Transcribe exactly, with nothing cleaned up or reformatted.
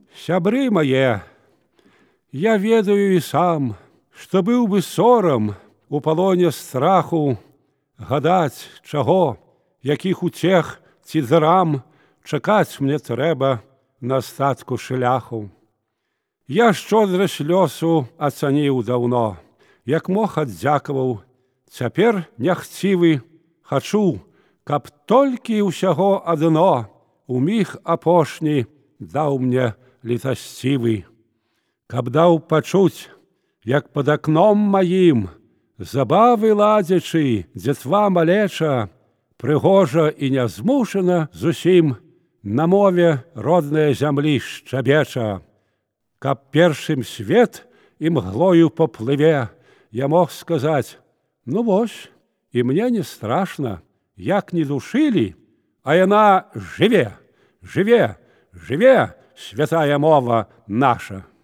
Сябры мае, я ведаю і сам, што быў бы сорам у палоне страху гадаць, чаго, якіх уцех ці зарам чакаць мне трэба на астатку шляху. Я шчодрасць лёсу ацаніў даўно, як мог аддзякаваў, цяпер няхцівы хачу, каб толькі ўсяго адно у міг апошні даў мне літасцівы, каб даў пачуць, як пад акном маім, забавы ладзячы, дзетва малеча, прыгожа і нязмушана зусім на мове роднае зямлі шчабеча, каб першым свет імглою поплыве, я мог сказаць: ну вось, і мне не страшна, як не душылі, а яна жыве, жыве, жыве, святая мова наша.